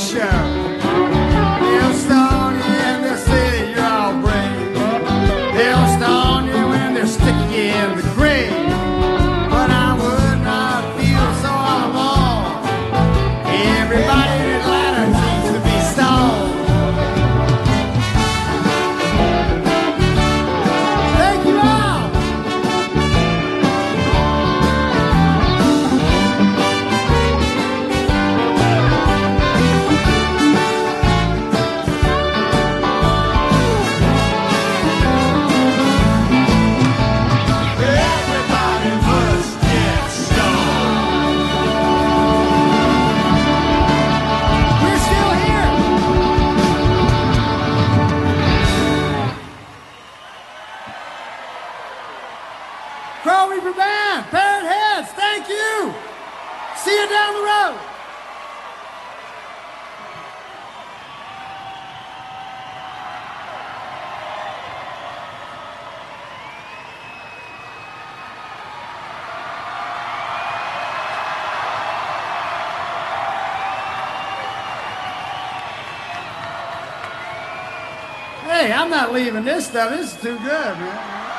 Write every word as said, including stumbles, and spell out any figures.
show. They'll stone you and they'll say you're all brave. They'll stone you when they're sticky in the grave. But I would not feel so alone. Everybody in Atlanta needs to be stoned. Thank you all. Everybody must get stoned. We're still here. Crow Reaper Band, Parrot Heads, thank you. See you down the road. Hey, I'm not leaving this stuff. This is too good, man.